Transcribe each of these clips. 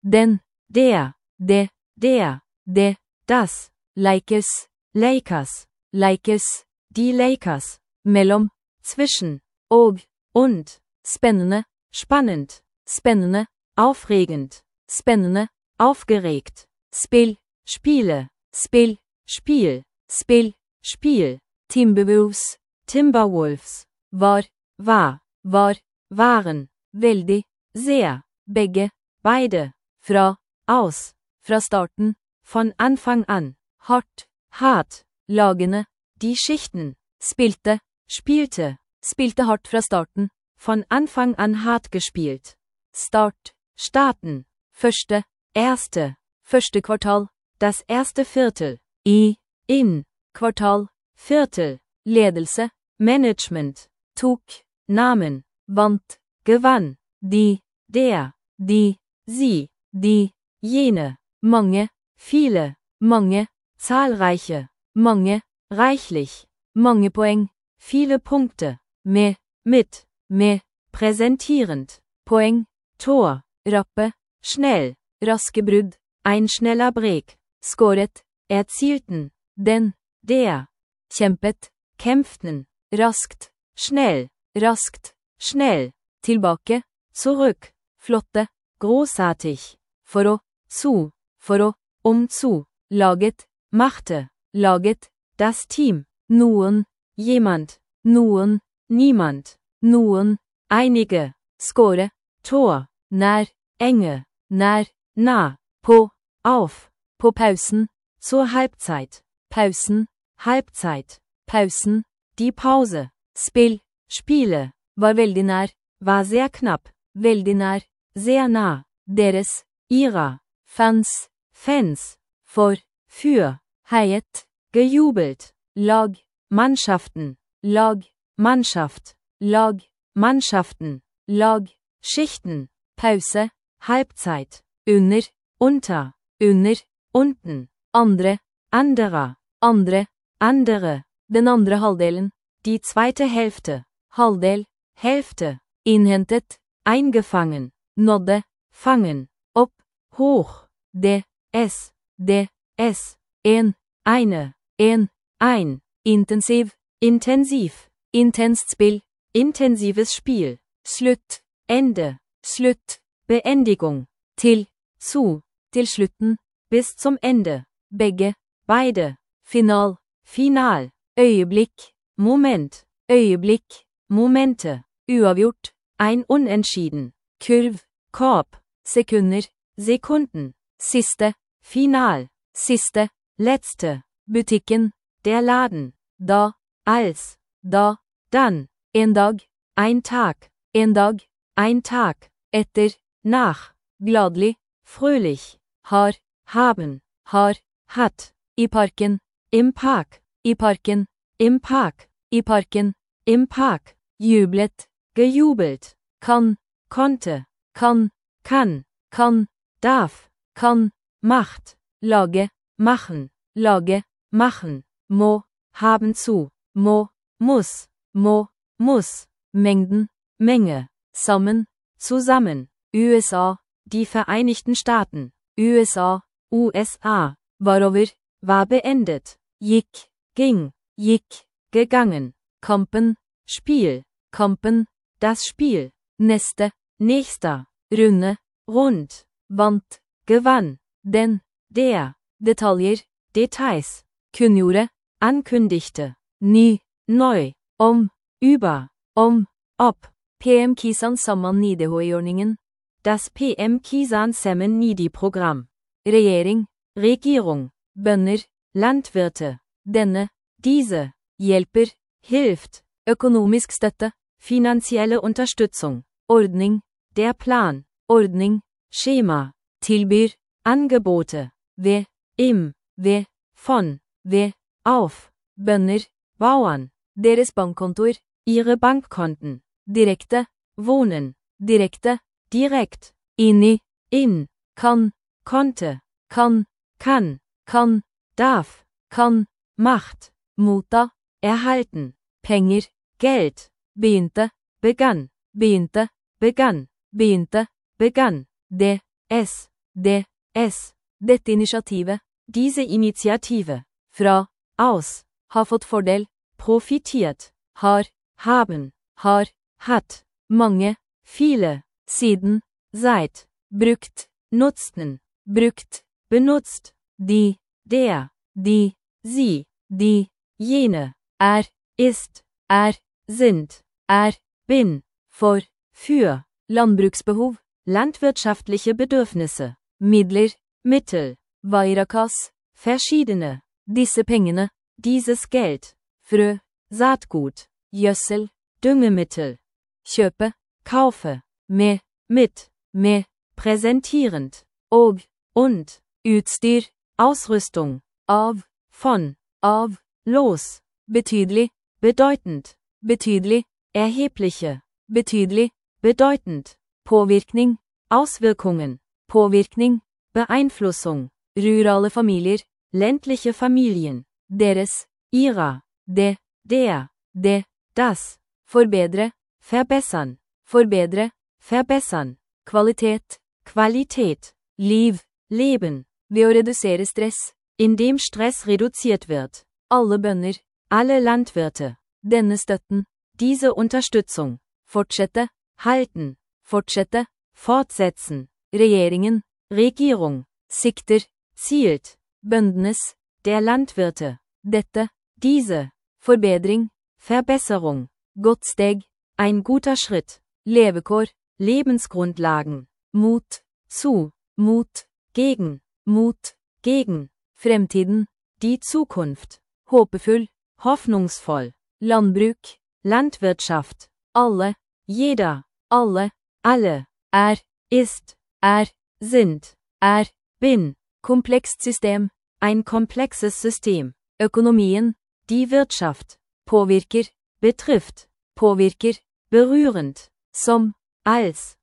den, der, det, das, Lakers, die Lakers, mellom, zwischen, og, und, spennende, spannend, spennende, aufregend, spennende, aufgeregt, spill, spiele, spill, spiel, Timberwolves, war, waren, veldig, sehr, begge, beide, fra, aus, fra starten, von Anfang an, hart, lagene, die Schichten, spielte hart fra starten, von Anfang an hart gespielt, starten, erste Quartal, das erste Viertel, in, Quartal, Viertel, ledelse, Management, tok, Namen, vant, gewann, der, sie, jene, mange, viele, mange, zahlreiche, mange, reichlich, mange Poeng, viele Punkte, mit, präsentierend, Poeng, Tor, rappe, schnell, raske brudd, ein schneller Break, scoret, erzielten, den, der, kjempet, kämpften, raskt, schnell, tilbake, zurück, flotte, großartig, for å, zu, laget, machte, das Team, noen, jemand, noen, niemand, noen, einige, score, Tor, nær, enge, nær, nah, på, auf, på pausen, zur Halbzeit, Halbzeit, Pausen, die Pause, spiele, war veldig nær, war sehr knapp, veldig nær, sehr nah, deres, ihrer, Fans, für, heiet, gejubelt, lag, Mannschaften, Mannschaft, Mannschaften, Schichten, Pause, Halbzeit, unter, unten, anderer, andere, den andre halvdelen, die zweite Hälfte, halvdel, Hälfte, innhentet, eingefangen, nådde, fangen, opp, hoch, es, ein, intensiv, intenst Spiel, intensives Spiel, slutt, Ende, Beendigung, til slutten, bis zum Ende, begge, beide, final, øyeblikk, moment, momente, uavgjort, ein Unentschieden, kurv, korb, Sekunden, siste, final, letzte, butikken, der Laden, da, als, dann, en dag, ein Tag, etter, nach, gladelig, fröhlich, haben, hat, i parken, im Park, im Park, jublet, gejubelt, konnte, kann, darf, macht, lage, machen, må, haben zu, muss, Mengden, Menge, zusammen, USA, die Vereinigten Staaten, USA, war over, war beendet, ging, gegangen, Kampen, Spiel, das Spiel, nächster, runde, rund, vant, gewann, den, der, Detaljer, Details, kunngjorde, ankündigte, neu, über, ob, PM Kisan Samman Nidhi-ordningen, das PM Kisan Samman Nidhi-Programm, Regierung, bønder, landwirte, denne, diese, hjelper, hilft, økonomisk støtte, finanzielle Unterstützung, ordning, der Plan, ordning, Schema, tilbyr, Angebote, von, auf, bønder, Bauern, deres bankkontor, ihre Bankkonten, direkte, wohnen, direkte, direkt, in, konnte, kann, darf, macht, motta, erhalten, penger, Geld, begynte, begann, Dette initiativet. Diese Initiative. Fra. Aus. Har fått fordel. Profitiert. Har. Haben. Har. Hat. Mange. Viele. Siden. Seit. Brukt. Nutzten. Brukt. Benutzt. De. Der. De. Sie. De. Jene. Ist. Sind. Bin. For. Für. Landbruksbehov. Landwirtschaftliche Bedürfnisse. Midler. Mittel. Vairakas. Verschiedene. Disse pengene. Dieses Geld. Frø. Saatgut. Gjødsel. Düngemittel. Kjøpe. Kaufe. Med. Mit. Präsentierend. Og. Und. Utstyr. Ausrüstung. Av. Von. Av. Los. Betydelig. Bedeutend. Betydelig. Erhebliche. Betydelig. Bedeutend. Påvirkning. Auswirkungen. Påvirkning. Beeinflussung. Rurale familier. Ländliche Familien. Deres. Ihrer. Det. Der. Das. Forbedre. Verbessern. Forbedre. Verbessern. Kvalitet. Qualität. Liv. Leben. Ved å redusere stress. Indem Stress reduziert wird. Alle bønder. Alle Landwirte. Denne støtten. Diese Unterstützung. Fortsette. Halten. Fortsette. Fortsetzen. Regjeringen. Regierung. Sikter. Zielt. Bøndenes. Der Landwirte. Dette. Diese. Forbedring. Verbesserung. Godt steg. Ein guter Schritt. Levekår. Lebensgrundlagen. Mot. Zu. Mot. Gegen. Gegen. Fremtiden. Die Zukunft. Håpefull. Hoffnungsvoll. Landbruk. Landwirtschaft. Alle. Jeder. Alle. Alle. Ist. Sind. Bin. Komplekst System. Ein komplexes System. Økonomien. Die Wirtschaft. Påvirker. Betrifft. Påvirker. Berührend. Som. Als.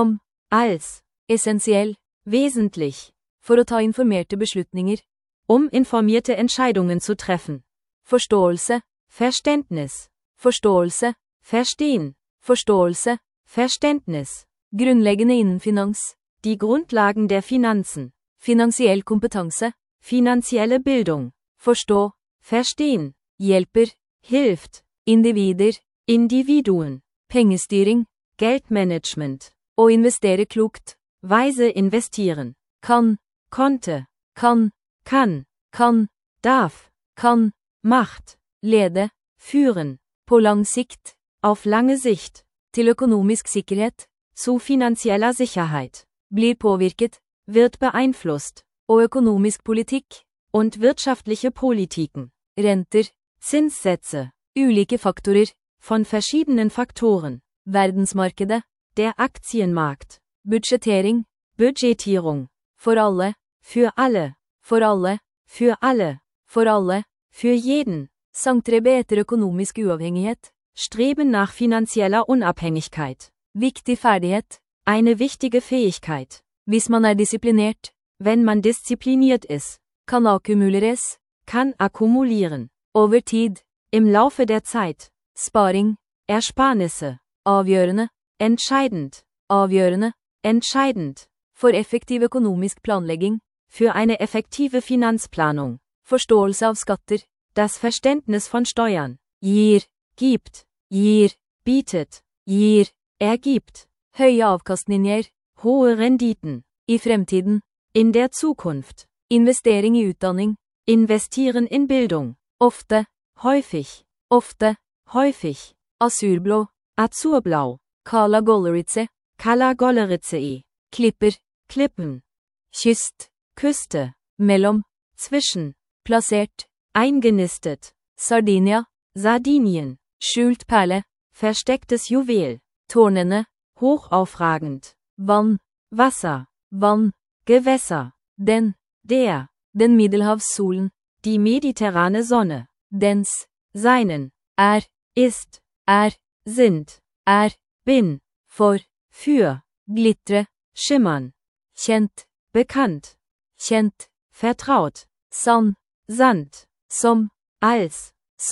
Essensiell. Wesentlich. For å ta informerte beslutninger. Informierte Entscheidungen zu treffen. Forståelse. Verständnis. Forståelse. Verstehen. Forståelse. Verständnis. Grunnleggende innen finans. Die Grundlagen der Finanzen. Finansiell kompetanse. Finanzielle Bildung. Forstå. Verstehen. Hjelper. Hilft. Individer. Individuen. Pengestyring. Geldmanagement. Å investere klokt. Weise investieren. Kan. Konnte. Kan. Kann. Darf. Macht. Lede. Führen. På lang sikt. Auf lange Sicht. Til økonomisk sikkerhet. Zu finanzieller Sicherheit. Blir påvirket. Wird beeinflusst. Og økonomisk politikk. Und wirtschaftliche Politiken. Renter. Zinssätze. Ulike faktorer. Von verschiedenen Faktoren. Verdensmarkedet. Der Aktienmarkt. Budsjettering. Budgetierung. For alle. Für alle. For alle. Für alle. For alle. Für jeden. Sangtrebe etter økonomisk uavhengighet. Streben nach finanzieller Unabhängigkeit. Viktig ferdighet. Eine wichtige Fähigkeit. Hvis man disiplinert. Wenn man diszipliniert ist. Kan akkumuleres. Kann akkumulieren. Over tid. Im Laufe der Zeit. Sparing. Ersparnisse. Avgjørende. Entscheidend. Avgjørende. Entscheidend. For effektiv økonomisk planlegging. Für eine effektive Finanzplanung. Forståelse av skatter. Das Verständnis von Steuern. Gir. Gibt. Bietet. Ergibt. Høye avkastninger. Hohe Renditen. I fremtiden. In der Zukunft. Investering i utdanning. Investieren in Bildung. Ofte. Häufig. Ofte. Häufig. Azurblå. Azurblau. Kala Golleritze. Kala-Golleritze. Klipper. Klippen. Kyst. Küste. Mellom. Zwischen. Plassert. Eingenistet. Sardinia. Sardinien. Skjult perle. Verstecktes Juwel. Tårnene. Hochaufragend. Vann. Wasser. Vann. Gewässer. Den. Der. Den Middelhavssolen. Die mediterrane Sonne. Dens. Seinen. Ist. Sind. Bin. For. Für. Glitre. Schimmern. Kjent. Bekannt. Kjent. Vertraut. Sand. Sand. Som. Als.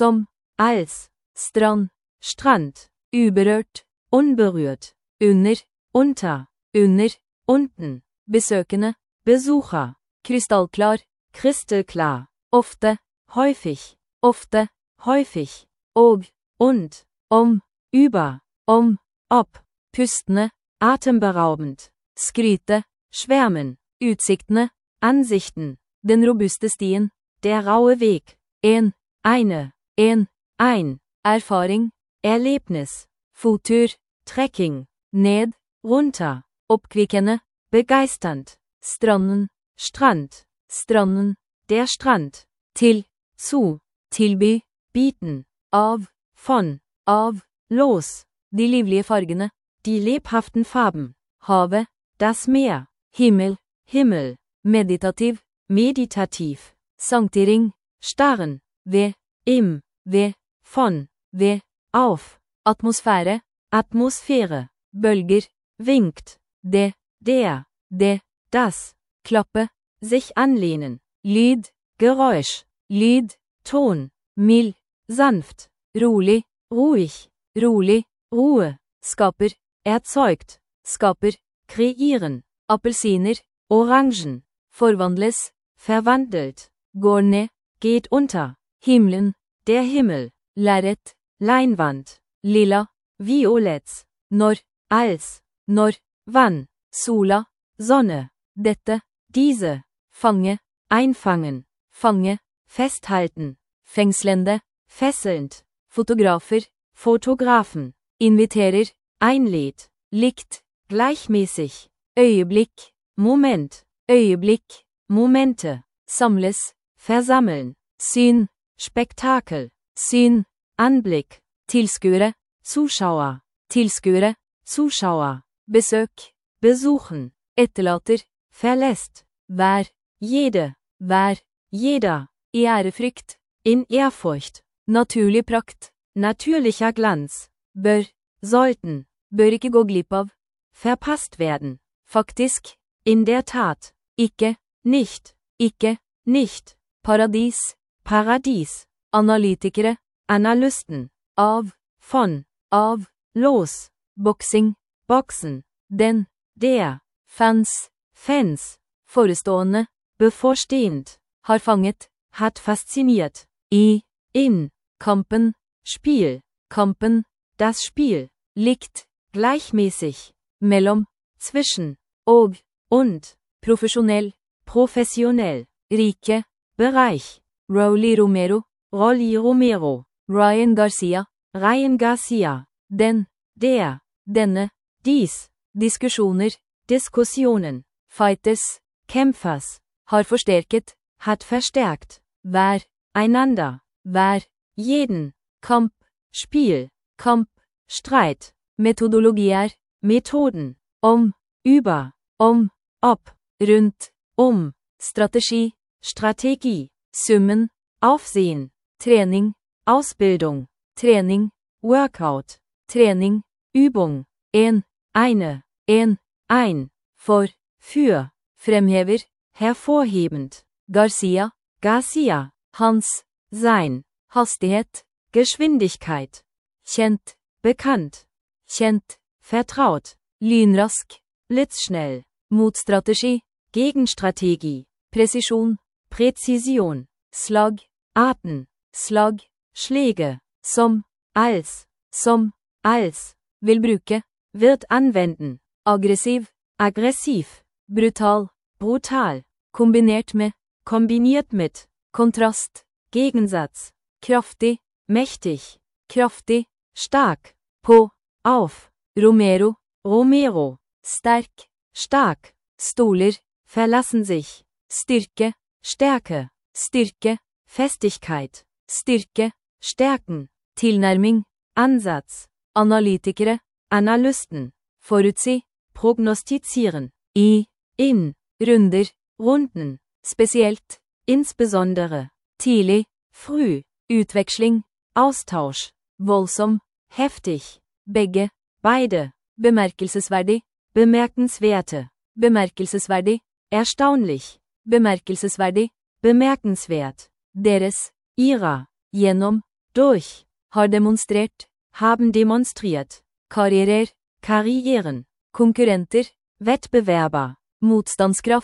Strand. Strand. Uberørt. Unberührt. Under. Unter. Unten. Besökende. Besucher, krystallklar, kristallklar, ofte, häufig, ofte, häufig, og, und, om, über, om, ob, pustende, atemberaubend, skryte, schwärmen, utsiktene, Ansichten, den robuste stien, der raue Weg, en, eine, en, ein, erfaring, Erlebnis, fottur, Trekking, ned, runter, oppkvikkende, begeisternd, stranden, Strand, stranden, der Strand, til, zu, tilby, bieten, av, von, av, los, de livlige fargene, die lebhaften Farben, havet, das Meer, himmel, Himmel, meditativ, meditativ, sanktiring, starren, ved, im, ved, von, ved, auf, atmosfære, Atmosphäre, bølger, winkt, det, der, das, klappe, sich anlehnen, lyd, Geräusch, lyd, Ton, mild, sanft, rolig, ruhig, rolig, Ruhe, skaper, erzeugt, skaper, kreieren, appelsiner, Orangen, forvandles, verwandelt, går ned, geht unter, himmelen, der Himmel, lerret, Leinwand, lila, Violett, når, als, når, wann, sola, Sonne, dette, diese, fange, einfangen, fange, festhalten, fengslende, fesselnd, fotografer, Fotografen, inviterer, einlädt, likt, gleichmäßig, øyeblikk, Moment, øyeblikk, Momente, samles, versammeln, syn, Spektakel, syn, Anblick, tilskuere, Zuschauer, tilskuere, Zuschauer, besøk, besuchen, etterlater, verlässt, vær, jeder, i ærefrykt, in Ehrfurcht, naturlig prakt, natürlicher Glanz, bør, sollten, bør ikke gå glipp av, verpasst werden, faktisk, in der Tat, ikke, nicht, paradis, Paradies, analytikere, Analysten, av, von, av, los, boksing, Boxen, den, der, fans, Fans, forestående, bevorstehend, har fanget, hat fasziniert, in, kampen, Spiel, kampen, das Spiel, likt, gleichmäßig, mellom, zwischen, og, und, profesjonell, professionell, rike, Bereich, Rolly Romero, Rolly Romero, Ryan Garcia, Ryan Garcia, den, der, denne, dies, diskusjoner, Diskussionen, fighters, Kämpfers, har forsterket, hat verstärkt, vær, einander, vær, jeden, kamp, Spiel, kamp, Streit, metodologier, Methoden, om, über, om, ob, rundt, strategi, Strategie, summen, Aufsehen, trening, Ausbildung, trening, Workout, trening, Übung, en, eine, ein, for, für, fremhever, hervorhebend, Garcia, Garcia, hans, sein, hastighet, Geschwindigkeit, kjent, bekannt, kjent, vertraut, lynrask, blitzschnell, motstrategi, Gegenstrategie, presisjon, Präzision, slag, Arten, slag, Schläge, som, als, vil bruke, wird anwenden, aggressiv, aggressiv, brutal, brutal, kombinert med, kombiniert mit, kontrast, Gegensatz, kraftig, mächtig, kraftig, stark, på, auf, Romero, Romero, sterk, stark, stoler, verlassen sich, styrke, Stärke, styrke, Festigkeit, styrke, Stärken, tilnærming, Ansatz, analytikere, Analysten, forutsi, prognostizieren, in, runder, Runden, spesielt, insbesondere, tidlig, früh, utveksling, Austausch, voldsom, heftig, begge, beide, bemerkelsesverdig, bemerkenswerte, bemerkelsesverdig, erstaunlich, bemerkelsesverdig, bemerkenswert, deres, ihrer, gjennom, durch, har demonstrert, haben demonstriert, karrierer, Karrieren, konkurrenter, Wettbewerber, motstandskraft,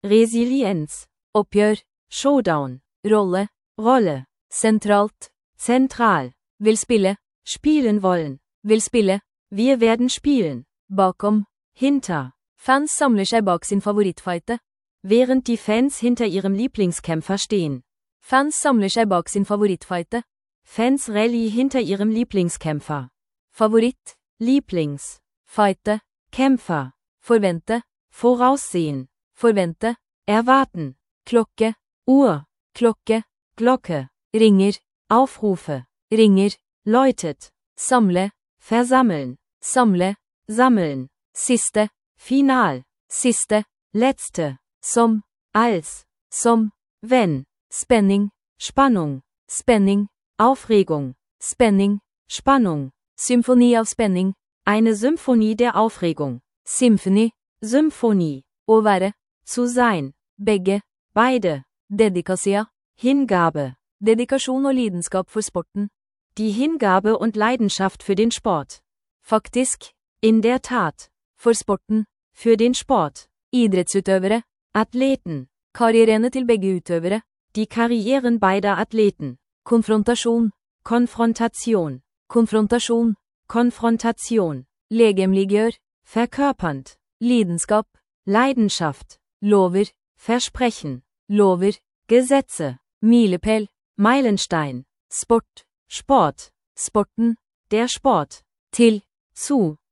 Resilienz, Oppgjør. Showdown, Rolle. Rolle, Sentralt. zentral, Vil spille. spielen wollen, Vil spille. wir werden spielen, Bakom. hinter, Fans samler seg bak sin favorittfighte. während die Fans hinter ihrem Lieblingskämpfer stehen. Fans samler seg bak sin favorittfighte. Fans rally hinter ihrem Lieblingskämpfer. Favoritt. Lieblings, Fighte. Kämpfer, Forvente. voraussehen, Forvente. erwarten, Klokke. Uhr, Klokke. Glocke, Ringer. Aufrufe, Ringer. läutet, Samle. versammeln, Samle. sammeln, Siste. final, Siste. letzte, Som. als, Som. wenn, Spenning. Spannung, Spenning. Aufregung, Spenning. Spannung, Symfoni av spenning. eine Symphonie der Aufregung, Symfoni. Symphonie, Å være. zu sein, Begge. beide, Dedikasia. Hingabe, Dedikasjon og lidenskap for sporten. die Hingabe und Leidenschaft für den Sport. Faktisk. In der Tat, For sporten. für den Sport. Idrettsutøvere. Athleten, Karrierene til begge utøvere. die Karrieren beider Athleten. Konfrontasjon. Konfrontation, Konfrontasjon. Konfrontation, Legemliggjør. verkörpernd, Lidenskap. Leidenschaft, Lover. Versprechen, Lover. Gesetze, Milepæl. Meilenstein, Sport. Sport, Sporten. der Sport, Til. zu,